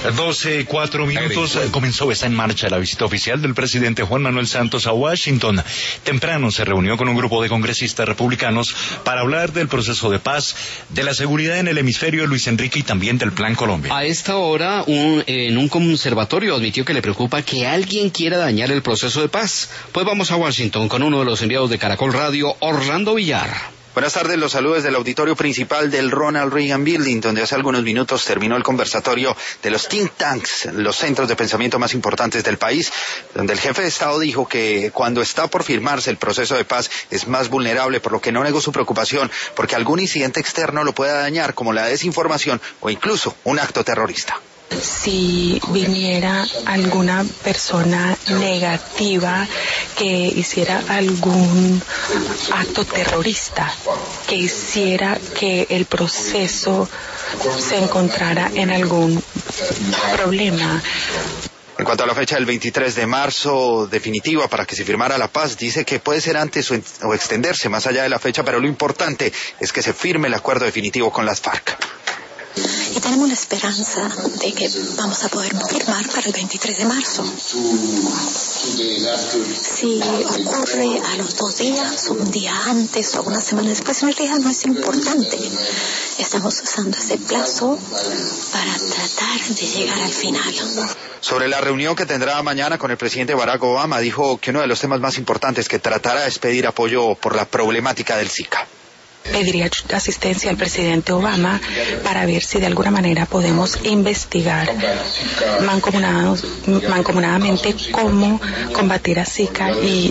12:04. Comenzó, está en marcha la visita oficial del presidente Juan Manuel Santos a Washington. Temprano se reunió con un grupo de congresistas republicanos para hablar del proceso de paz, de la seguridad en el hemisferio de Luis Enrique y también del Plan Colombia. A esta hora, en un conservatorio admitió que le preocupa que alguien quiera dañar el proceso de paz. Pues vamos a Washington con uno de los enviados de Caracol Radio, Orlando Villar. Buenas tardes, los saludos del auditorio principal del Ronald Reagan Building, donde hace algunos minutos terminó el conversatorio de los think tanks, los centros de pensamiento más importantes del país, donde el jefe de Estado dijo que cuando está por firmarse el proceso de paz es más vulnerable, por lo que no negó su preocupación porque algún incidente externo lo pueda dañar, como la desinformación o incluso un acto terrorista. Si viniera alguna persona negativa que hiciera algún acto terrorista, que hiciera que el proceso se encontrara en algún problema. En cuanto a la fecha del 23 de marzo definitiva para que se firmara la paz, dice que puede ser antes o extenderse más allá de la fecha, pero lo importante es que se firme el acuerdo definitivo con las FARC. Y tenemos la esperanza de que vamos a poder firmar para el 23 de marzo. Si ocurre a los 2 días, un día antes o una semana después, en realidad no es importante. Estamos usando ese plazo para tratar de llegar al final. Sobre la reunión que tendrá mañana con el presidente Barack Obama, dijo que uno de los temas más importantes que tratará es pedir apoyo por la problemática del Zika. Pediría asistencia al presidente Obama para ver si de alguna manera podemos investigar mancomunadamente cómo combatir a Zika y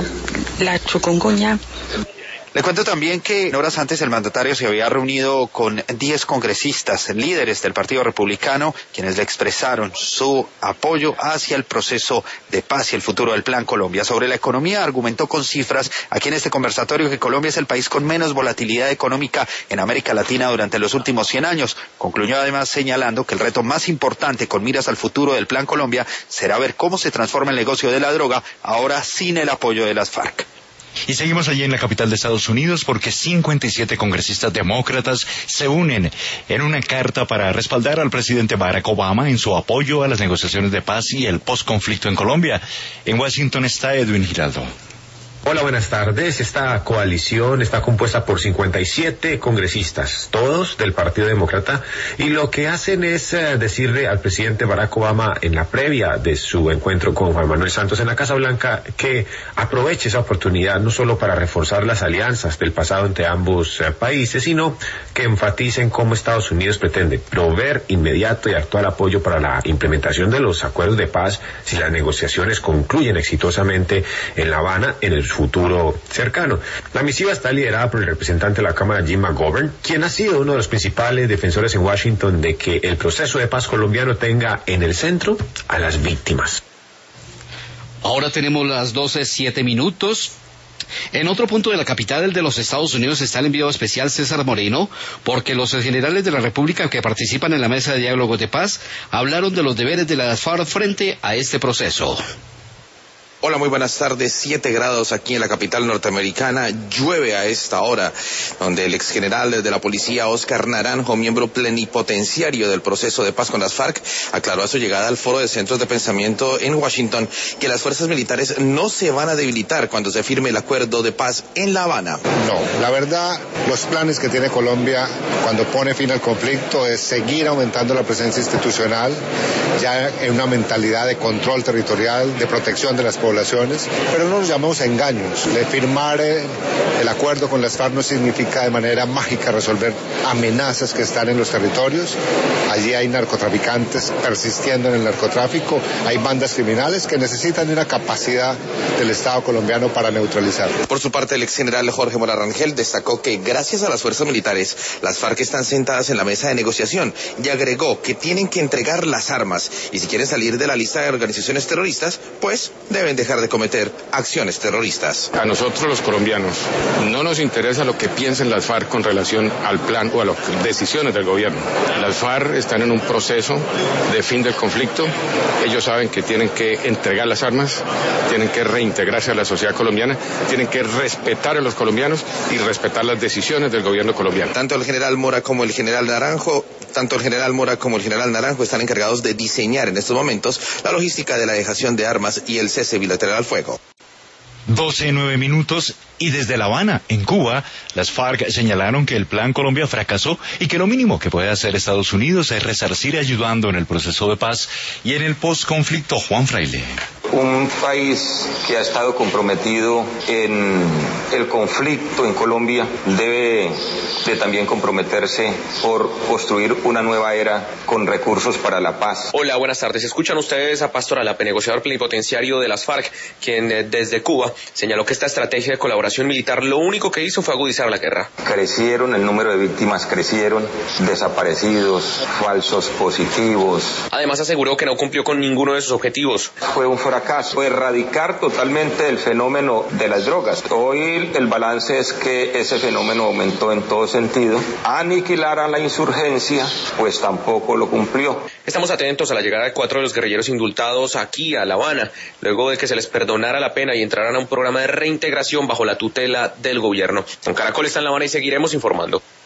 la chikungunya. Le cuento también que horas antes el mandatario se había reunido con 10 congresistas, líderes del Partido Republicano, quienes le expresaron su apoyo hacia el proceso de paz y el futuro del Plan Colombia. Sobre la economía, argumentó con cifras aquí en este conversatorio que Colombia es el país con menos volatilidad económica en América Latina durante los últimos 100 años. Concluyó además señalando que el reto más importante con miras al futuro del Plan Colombia será ver cómo se transforma el negocio de la droga, ahora sin el apoyo de las FARC. Y seguimos allí en la capital de Estados Unidos porque 57 congresistas demócratas se unen en una carta para respaldar al presidente Barack Obama en su apoyo a las negociaciones de paz y el posconflicto en Colombia. En Washington está Edwin Giraldo. Hola, buenas tardes. Esta coalición está compuesta por 57 congresistas, todos del Partido Demócrata, y lo que hacen es decirle al presidente Barack Obama en la previa de su encuentro con Juan Manuel Santos en la Casa Blanca que aproveche esa oportunidad no solo para reforzar las alianzas del pasado entre ambos países, sino que enfaticen cómo Estados Unidos pretende proveer inmediato y actual apoyo para la implementación de los acuerdos de paz si las negociaciones concluyen exitosamente en La Habana en el futuro cercano. La misiva está liderada por el representante de la Cámara, Jim McGovern, quien ha sido uno de los principales defensores en Washington de que el proceso de paz colombiano tenga en el centro a las víctimas. Ahora tenemos las 12:07. En otro punto de la capital de los Estados Unidos está el enviado especial César Moreno, porque los generales de la República que participan en la mesa de diálogo de paz hablaron de los deberes de las FARC frente a este proceso. Hola, muy buenas tardes. 7 grados aquí en la capital norteamericana. Llueve a esta hora, donde el exgeneral de la policía, Oscar Naranjo, miembro plenipotenciario del proceso de paz con las FARC, aclaró a su llegada al foro de centros de pensamiento en Washington que las fuerzas militares no se van a debilitar cuando se firme el acuerdo de paz en La Habana. No, la verdad, los planes que tiene Colombia cuando pone fin al conflicto es seguir aumentando la presencia institucional, ya en una mentalidad de control territorial, de protección de las poblaciones, pero no nos llamamos a engaños. Le firmar el acuerdo con las FARC no significa de manera mágica resolver amenazas que están en los territorios. Allí hay narcotraficantes persistiendo en el narcotráfico, hay bandas criminales que necesitan de una capacidad del Estado colombiano para neutralizar. Por su parte, el exgeneral Jorge Mora Rangel destacó que gracias a las fuerzas militares, las FARC están sentadas en la mesa de negociación y agregó que tienen que entregar las armas y si quieren salir de la lista de organizaciones terroristas, pues deben dejar de cometer acciones terroristas. A nosotros los colombianos no nos interesa lo que piensen las FARC con relación al plan o a las decisiones del gobierno. Las FARC están en un proceso de fin del conflicto. Ellos saben que tienen que entregar las armas, tienen que reintegrarse a la sociedad colombiana, tienen que respetar a los colombianos y respetar las decisiones del gobierno colombiano. Tanto el general Mora como el general Naranjo Tanto el general Mora como el general Naranjo están encargados de diseñar en estos momentos la logística de la dejación de armas y el cese bilateral al fuego. 12:09 y desde La Habana, en Cuba, las FARC señalaron que el Plan Colombia fracasó y que lo mínimo que puede hacer Estados Unidos es resarcir ayudando en el proceso de paz y en el postconflicto. Juan Fraile. Un país que ha estado comprometido en el conflicto en Colombia debe de también comprometerse por construir una nueva era con recursos para la paz. Hola, buenas tardes. Escuchan ustedes a Pastor Alape, negociador plenipotenciario de las FARC, quien desde Cuba señaló que esta estrategia de colaboración militar lo único que hizo fue agudizar la guerra. Crecieron, el número de víctimas crecieron, desaparecidos, falsos positivos. Además aseguró que no cumplió con ninguno de sus objetivos. Fue un fracaso, erradicar totalmente el fenómeno de las drogas. Hoy el balance es que ese fenómeno aumentó en todo sentido. Aniquilar a la insurgencia, pues tampoco lo cumplió. Estamos atentos a la llegada de 4 de los guerrilleros indultados aquí a La Habana, luego de que se les perdonara la pena y entraran a un programa de reintegración bajo la tutela del gobierno. Con Caracol está en La Habana y seguiremos informando.